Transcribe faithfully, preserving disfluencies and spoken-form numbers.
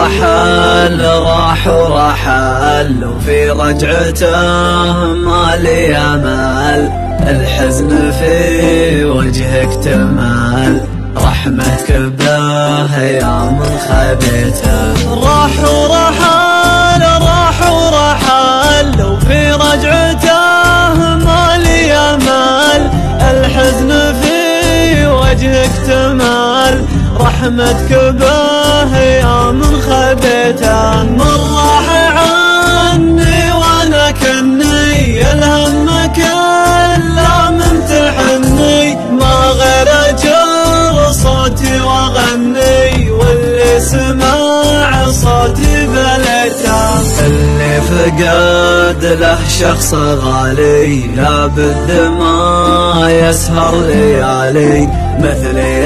رحل راح ورحل وفي رجعته ما لي أمل، الحزن في وجهك تمال، رحمتك به يا من خبيته. راح ورحل راح ورحل وفي رجعته ما لي أمل، الحزن في وجهك تمال، رحمتك به يا من خبيته. من راح عني وانا كني الهم كله ممتحني، ما غير اجر صوتي واغني، واللي سمع صوتي بليته. اللي فقد له شخص غالي لابد ما يسهر ليالي، مثلي